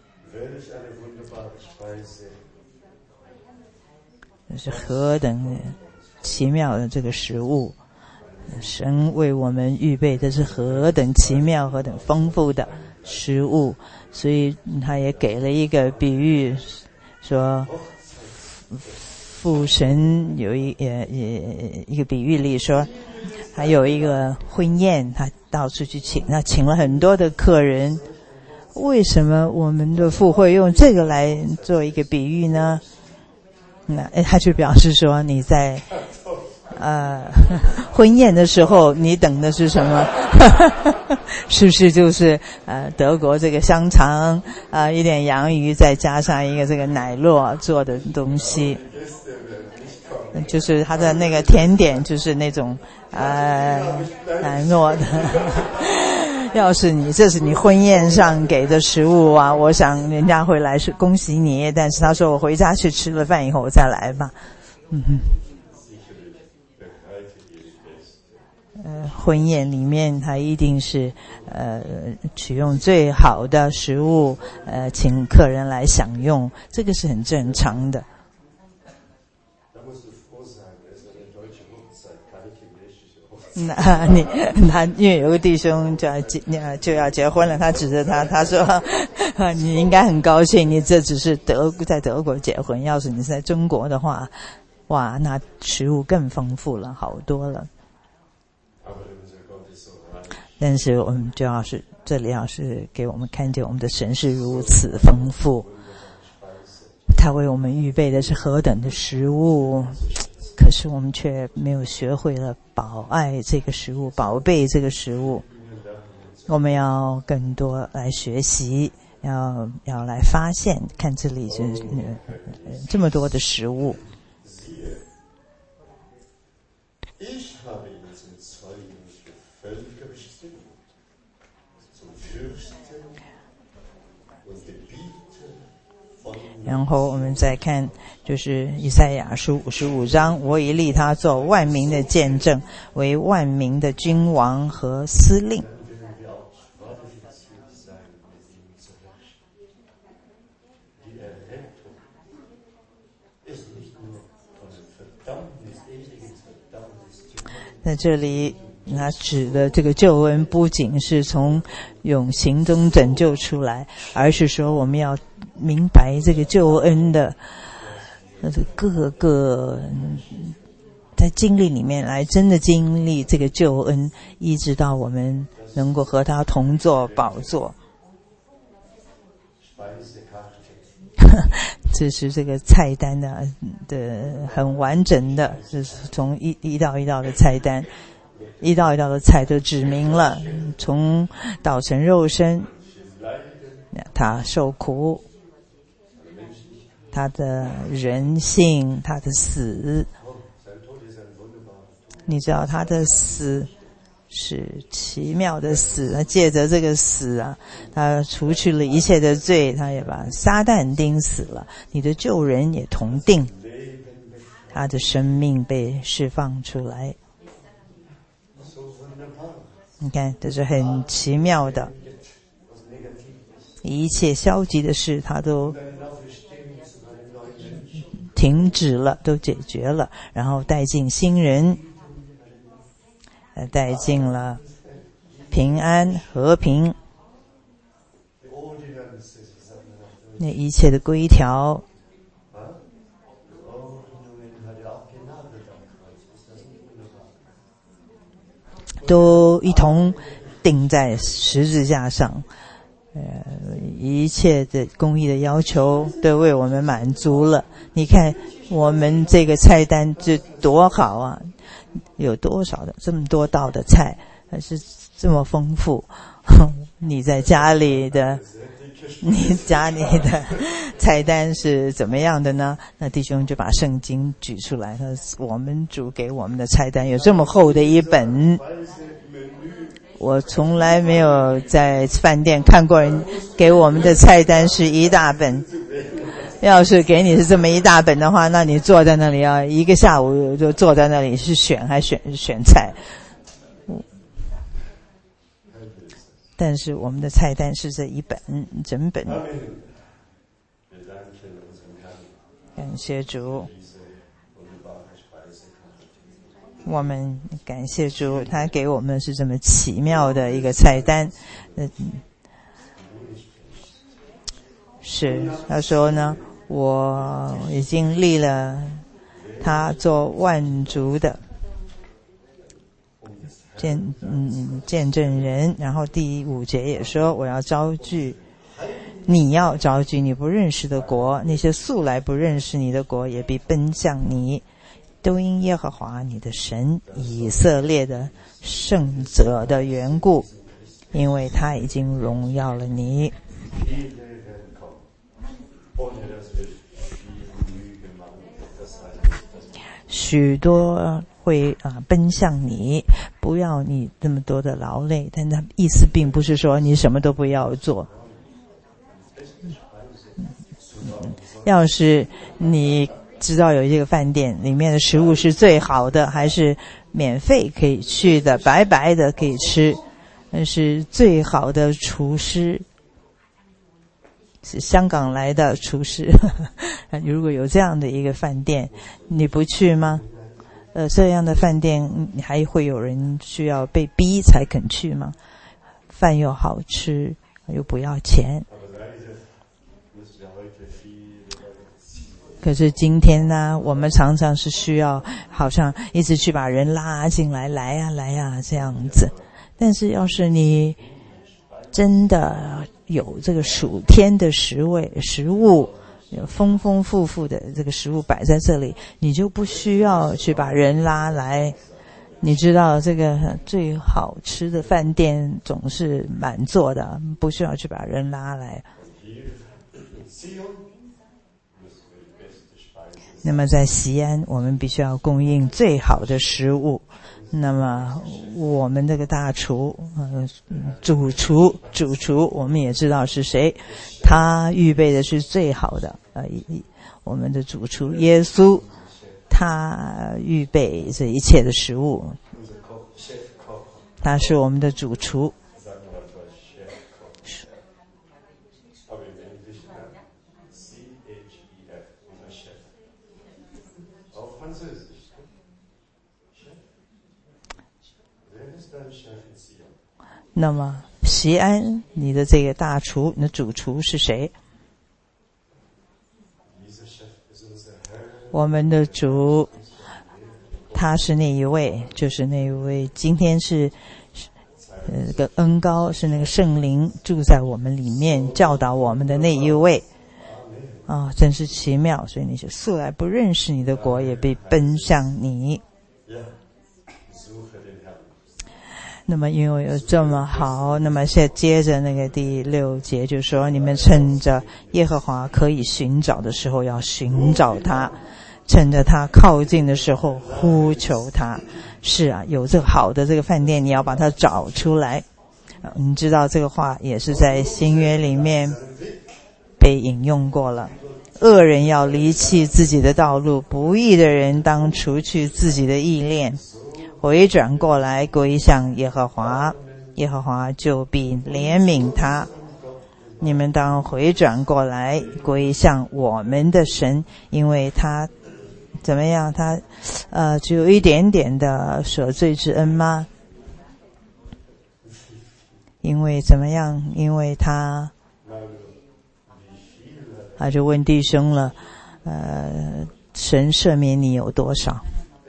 这是何等奇妙的这个食物，神为我们预备的是何等奇妙何等丰富的食物。所以他也给了一个比喻，说父神有一个比喻里说，他有一个婚宴，他到处去请了很多的客人。为什么我们的父会用这个来做一个比喻呢？他就表示说，你在婚宴的时候你等的是什么？是不是就是德国这个香肠一点洋芋再加上一个这个奶酪做的东西，就是它的那个甜点就是那种奶酪的。要是这是你婚宴上给的食物啊，我想人家会来是恭喜你，但是他说我回家去吃了饭以后我再来吧。婚宴里面他一定是取用最好的食物请客人来享用，这个是很正常的。他因为有个弟兄就要结婚了，他指着他说你应该很高兴，你这只是在德国结婚，要是你是在中国的话，哇，那食物更丰富了，好多了。但是我们就要是这里要是给我们看见我们的神是如此丰富，他为我们预备的是何等的食物，可是我们却没有学会了保爱这个食物，宝贝这个食物。我们要更多来学习，要来发现，看这里是这么多的食物。然后我们再看就是以赛亚书55章，我已立他做万民的见证，为万民的君王和司令。在这里他指的这个救恩不仅是从永刑中拯救出来，而是说我们要明白这个救恩的各个在经历里面来真的经历这个救恩，一直到我们能够和他同坐宝座。这是这个菜单的很完整的，就是从一道一道的菜单，一道一道的菜都指明了，从道成肉身，他受苦，他的人性，他的死， 你知道他的死是奇妙的死，他借着这个死啊，他除去了一切的罪，他也把撒旦钉死了，你的旧人也同定，他的生命被释放出来。你看，这是很奇妙的，一切消极的事他都停止了，都解决了，然后带进新人，带进了平安和平，那一切的规条都一同钉在十字架上，一切的公义的要求都为我们满足了。你看我们这个菜单这多好啊，有多少的这么多道的菜，还是这么丰富。你家里的菜单是怎么样的呢？那弟兄就把圣经举出来，他我们主给我们的菜单有这么厚的一本，我从来没有在饭店看过人给我们的菜单是一大本。要是给你是这么一大本的话，那你坐在那里要一个下午就坐在那里是选菜。但是我们的菜单是这一本整本。感谢主，我们感谢主，他给我们是这么奇妙的一个菜单。是他说呢，我已经立了他做万族的见证人。然后第5节也说，我要招聚，你要招聚你不认识的国，那些素来不认识你的国也必奔向你，都因耶和华你的神以色列的圣者的缘故，因为他已经荣耀了你。许多会奔向你，不要你这么多的劳累，但他意思并不是说你什么都不要做。要是你知道有一个饭店里面的食物是最好的，还是免费可以去的，白白的可以吃，那是最好的厨师，是香港来的厨师。如果有这样的一个饭店，你不去吗？这样的饭店还会有人需要被逼才肯去吗？饭又好吃又不要钱。可是今天呢，我们常常是需要好像一直去把人拉进来，来呀这样子。但是要是你真的有这个属天的食物，有丰丰富富的这个食物摆在这里，你就不需要去把人拉来。你知道这个最好吃的饭店总是满座的，不需要去把人拉来。那么在西安，我们必须要供应最好的食物。那么我们这个大厨主厨我们也知道是谁，他预备的是最好的。我们的主厨耶稣，他预备这一切的食物，他是我们的主厨。那么西安，你的这个大厨，你的主厨是谁？我们的主，他是那一位，就是那一位今天是这个恩膏，是那个圣灵住在我们里面教导我们的那一位。真是奇妙。所以那些素来不认识你的国也被奔向你。那么因为有这么好，那么接着那个第6节就说，你们趁着耶和华可以寻找的时候要寻找他， 趁着他靠近的时候呼求他。是啊，有这个好的这个饭店，你要把它找出来。你知道这个话也是在新约里面被引用过了。恶人要离弃自己的道路，不义的人当除去自己的意念，回转过来归向耶和华，耶和华就必怜悯他。你们当回转过来归向我们的神，因为他怎么样？他只有一点点的赦罪之恩吗？因为怎么样？因为他就问弟兄了，神赦免你有多少？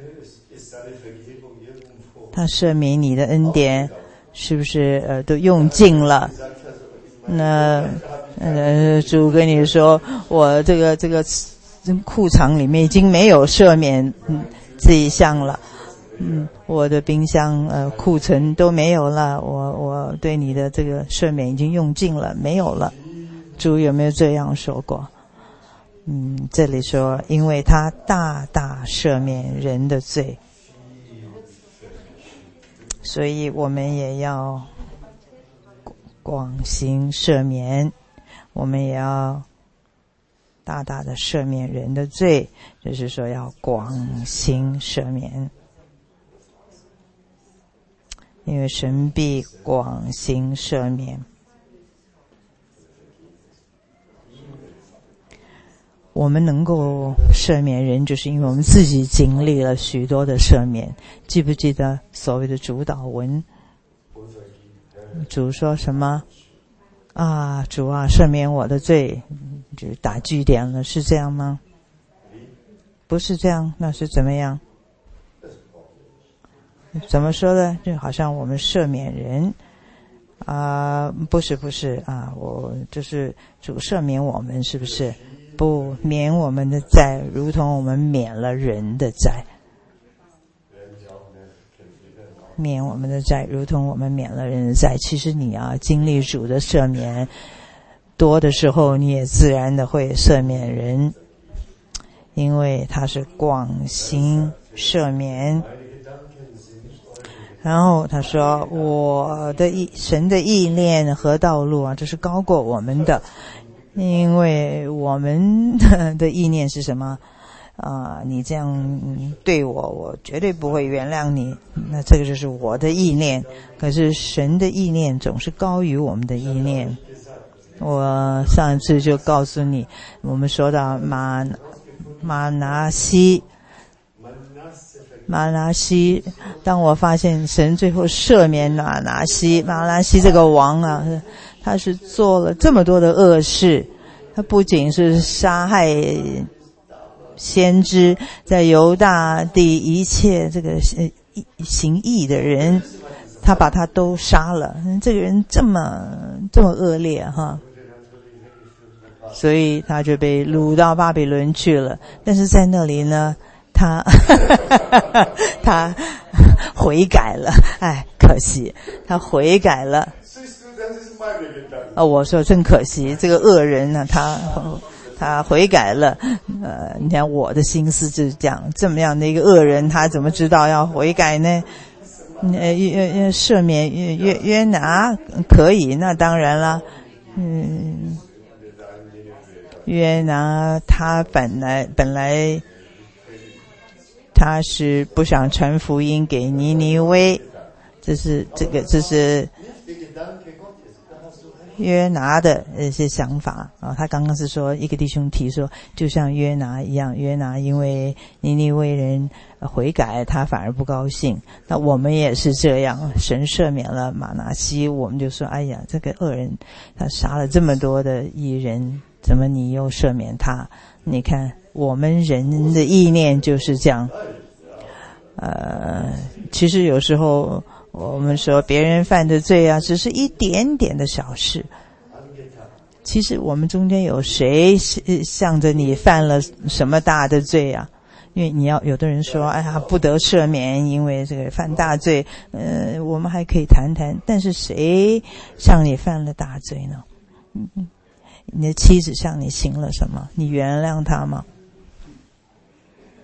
他赦免你的恩典是不是都用尽了？那主跟你说，我这个库藏里面已经没有赦免这一项了，我的冰箱库存都没有了，我对你的这个赦免已经用尽了，没有了。主有没有这样说过？这里说，因为他大大赦免人的罪，所以我们也要广行赦免，我们也要大大的赦免人的罪，就是说要广行赦免，因为神必广行赦免。我们能够赦免人，就是因为我们自己经历了许多的赦免。记不记得所谓的主祷文？主说什么？主啊，赦免我的罪，就打句点了，是这样吗？不是这样，那是怎么样？怎么说呢？就好像我们赦免人不是我就是主赦免我们，是不是？不，免我们的债，如同我们免了人的债。免我们的债，如同我们免了人的债。其实你经历主的赦免多的时候，你也自然的会赦免人，因为他是广行赦免。然后他说，神的意念和道路这是高过我们的，因为我们的意念是什么？你这样对我绝对不会原谅你。那这个就是我的意念，可是神的意念总是高于我们的意念。我上一次就告诉你，我们说到马拿西，当我发现神最后赦免马拿西这个王他是做了这么多的恶事，他不仅是杀害先知，在犹大地一切这个行义的人，他把他都杀了。这个人这么恶劣所以他就被掳到巴比伦去了。但是在那里呢，他悔改了，可惜他悔改了。我说真可惜，这个恶人呢，他悔改了。你看我的心思就是这么样的一个恶人，他怎么知道要悔改呢？赦免约拿可以，那当然了。约拿他本来他是不想传福音给尼尼微，这是约拿的一些想法他刚刚是说一个弟兄提说，就像约拿一样，约拿因为尼尼微人悔改，他反而不高兴。那我们也是这样，神赦免了马拿西，我们就说哎呀，这个恶人他杀了这么多的义人，怎么你又赦免他？你看我们人的意念就是这样。其实有时候我们说别人犯的罪只是一点点的小事，其实我们中间有谁向着你犯了什么大的罪因为有的人说不得赦免，因为这个犯大罪。我们还可以谈谈，但是谁向你犯了大罪呢？你的妻子向你行了什么？你原谅他吗？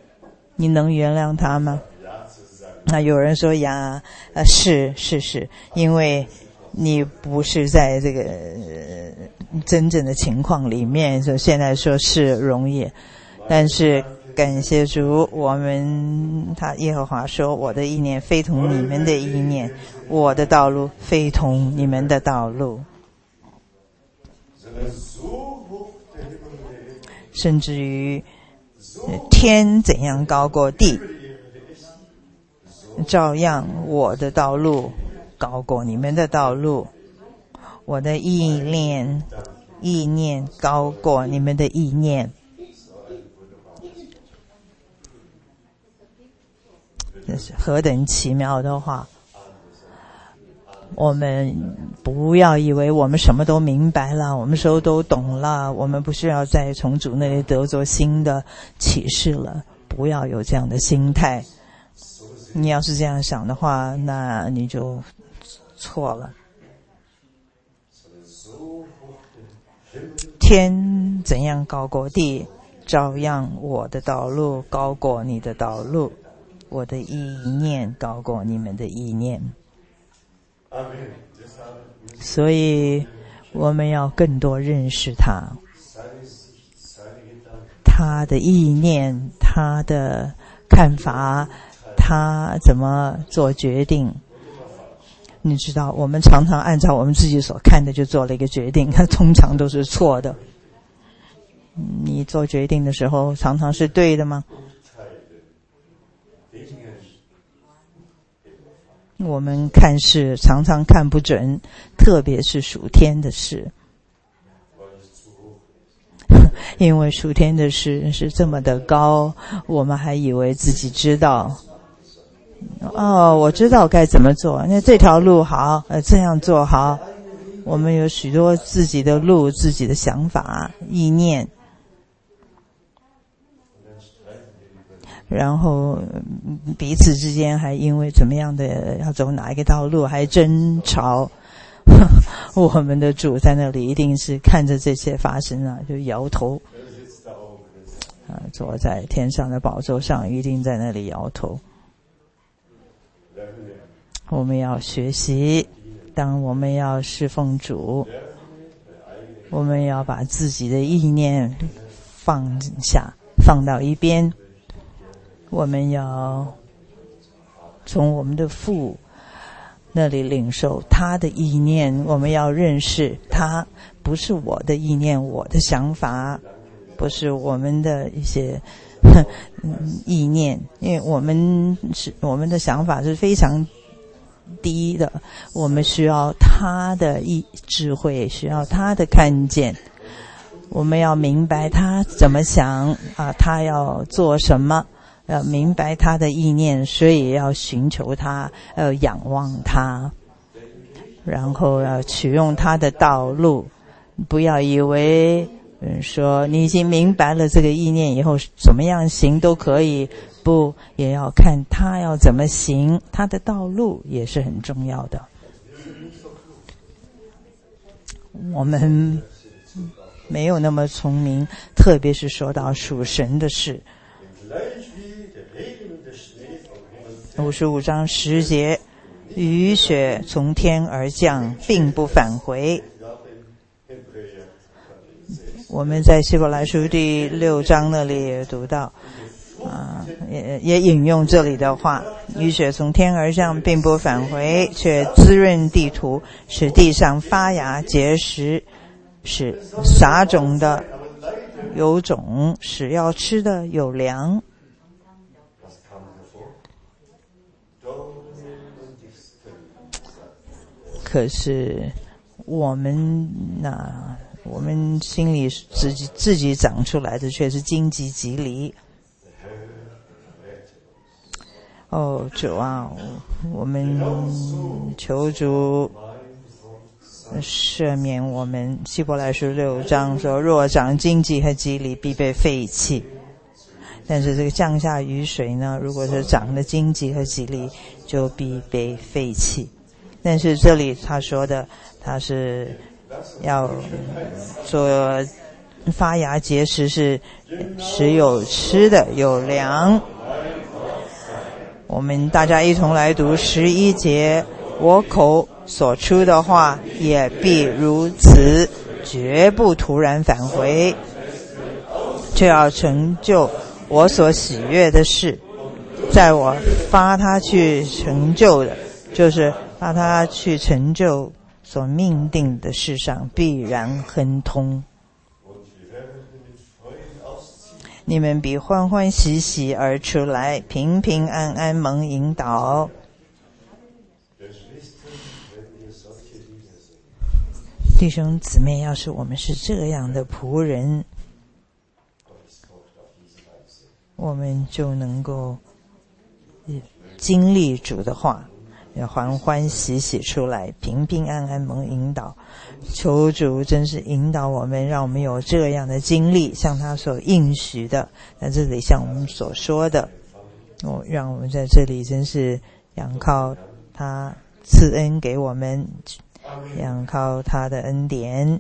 你能原谅他吗？那有人说呀，是，因为你不是在这个真正的情况里面，就现在说是容易，但是感谢主，他耶和华说，我的意念非同你们的意念，我的道路非同你们的道路。甚至于天怎样高过地，照样我的道路高过你们的道路，我的意念高过你们的意念。这是何等奇妙的话！我们不要以为我们什么都明白了，我们什么都懂了，我们不需要再从主那里得着新的启示了。不要有这样的心态。你要是这样想的话，那你就错了。天怎样高过地，照样我的道路高过你的道路，我的意念高过你们的意念。所以我们要更多认识他的意念，他的看法，他怎么做决定。你知道，我们常常按照我们自己所看的就做了一个决定，它通常都是错的。你做决定的时候常常是对的吗？我们看事常常看不准，特别是属天的事，因为属天的事是这么的高，我们还以为自己知道。我知道该怎么做，那这条路好，这样做好。我们有许多自己的路，自己的想法、意念，然后彼此之间还因为怎么样的要走哪一个道路还争吵。我们的主在那里一定是看着这些发生啊，就摇头。坐在天上的宝座上，一定在那里摇头。我们要学习，当我们要侍奉主，我们要把自己的意念放下，放到一边。我们要从我们的父那里领受他的意念，我们要认识他不是我的意念，我的想法不是我们的一些意念，因为我们的想法是非常低的，我们需要他的智慧，需要他的看见。我们要明白他怎么想他要做什么，要明白他的意念，所以要寻求他，要仰望他，然后要取用他的道路。不要以为说你已经明白了这个意念以后怎么样行都可以，不，也要看他要怎么行，他的道路也是很重要的。我们没有那么聪明，特别是说到属神的事。55章10节，雨雪从天而降，并不返回。我们在希伯来书第6章那里也读到也引用这里的话，雨雪从天而降，并不返回，却滋润地土，使地上发芽结实，使撒种的有种，使要吃的有粮。可是我们心里自己长出来的却是荆棘蒺藜。主啊，我们求主赦免我们。希伯来书6章说，若长荆棘和蒺藜，必被废弃。但是这个降下雨水呢，如果是长了荆棘和蒺藜，就必被废弃。但是这里他说的，他是要做发芽结实，是使有吃的有粮。 我们大家一同来读11节，我口所出的话也必如此，绝不突然返回，却要成就我所喜悦的事。在我发他去成就的，就是发他去成就所命定的事上，必然亨通。你们必欢欢喜喜而出来，平平安安蒙引导。弟兄姊妹，要是我们是这样的仆人，我们就能够经历主的话，要欢欢喜喜出来，平平安安蒙引导。求主真是引导我们，让我们有这样的经历，像他所应许的，在这里像我们所说的，让我们在这里真是仰靠他赐恩给我们，仰靠他的恩典，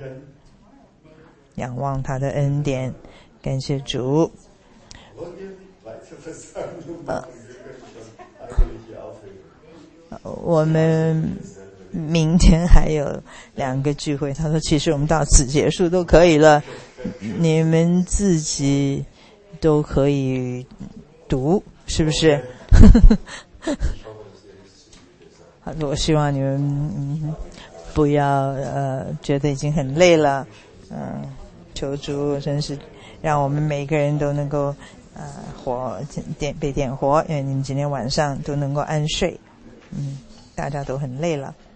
仰望他的恩典，感谢主。我们明天还有2个聚会，他说其实我们到此结束都可以了，你们自己都可以读，是不是？我希望你们不要觉得已经很累了，求主真是让我们每个人都能够火被点活，因为你们今天晚上都能够安睡，大家都很累了。